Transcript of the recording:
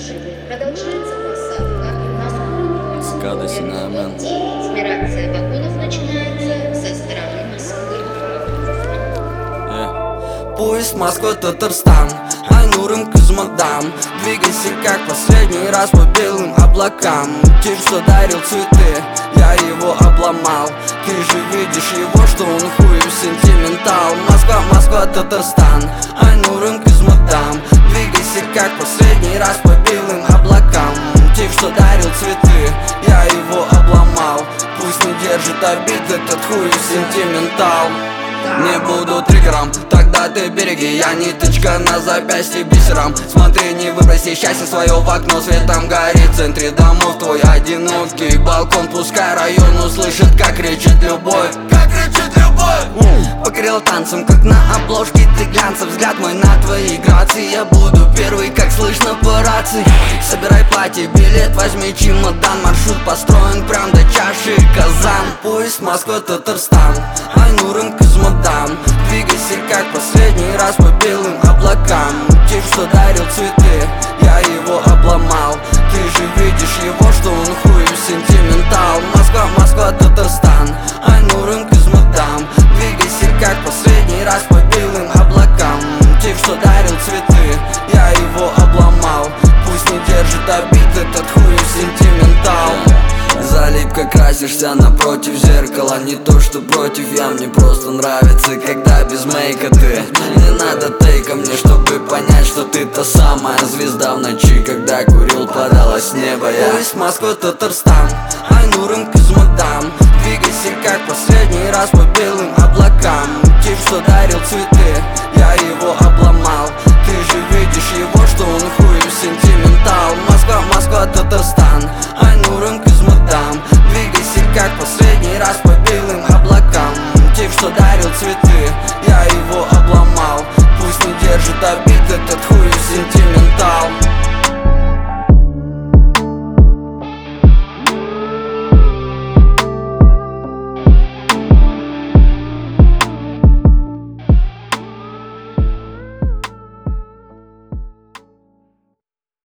Продолжается посадка на скорую Цикада Синамен. Операция вагонов начинается со стороны Москвы. Поезд Москва-Татарстан, Айнурым Кызмадам. Двигайся как последний раз по белым облакам. Тип, что дарил цветы, я его обломал. Ты же видишь его, что он хую сентиментал. Москва, Москва-Татарстан, Айнурым Кызмадам. Двигайся как последний раз по белым облакам. Тип, что дарил цветы, я его обломал. Пусть не держит обид этот хую сентиментал. Не буду триггером, тогда ты береги. Я ниточка на запястье бисером. Смотри, не выброси счастье свое в окно. Светом горит в центре домов твой одинокий балкон. Пускай район услышит, как кричит любовь. Как кричит любовь. Покорил танцем, как на обложке ты глянцев. Взгляд мой на твои грации. Я буду первый, как слышно по рации. Собирай платье, билет, возьми чемодан. Маршрут построен прям до чаши Казан. Поезд Москва-Татарстан, Айнурым Кызмадам. Двигайся как последний раз по белым облакам. Тип, что дарил цветы, я его обломал. Ты же видишь его, что он хую сентиментал. Москва, Москва-Татарстан, Айнурым Кызмадам. Двигайся как последний раз по белым облакам. Тип, что дарил цветы, я его обломал. Пусть не держит обид этот хую сентиментал. Залипка, красишься напротив зеркала. Не то что против я, мне просто нравится, когда без мейка ты. Не надо тейка мне, чтобы понять, что ты та самая звезда в ночи, когда курил, падала с неба я. Поезд Москва-Татарстан, Айнурым Кызмадам. Двигайся как последний раз по белым облакам. Тип, что дарил цветы, я его обломал. Ты же видишь его, что он хую сентиментал. Москва, Москва-Татарстан, Айнурым Кызмадам. Двигайся как последний раз по белым облакам. Тип, что дарил цветы, я его обломал. Пусть не держит обид этот хую сентиментал.